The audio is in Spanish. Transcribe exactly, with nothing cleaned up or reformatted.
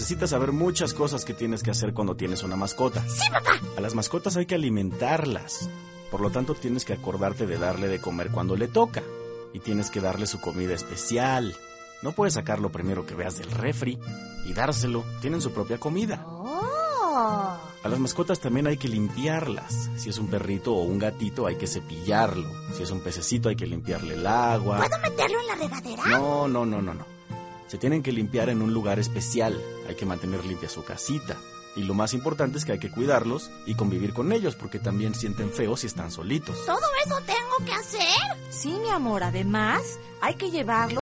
necesitas saber muchas cosas que tienes que hacer cuando tienes una mascota. ¡Sí, papá! A las mascotas hay que alimentarlas. Por lo tanto, tienes que acordarte de darle de comer cuando le toca. Y tienes que darle su comida especial. No puedes sacar lo primero que veas del refri y dárselo. Tienen su propia comida. ¡Oh! A las mascotas también hay que limpiarlas. Si es un perrito o un gatito, hay que cepillarlo. Si es un pececito, hay que limpiarle el agua. ¿Puedo meterlo en la regadera? No, no, no, no, no. Se tienen que limpiar en un lugar especial. Hay que mantener limpia su casita. Y lo más importante es que hay que cuidarlos y convivir con ellos, porque también sienten feo si están solitos. ¿Todo eso tengo que hacer? Sí, mi amor, además hay que llevarlo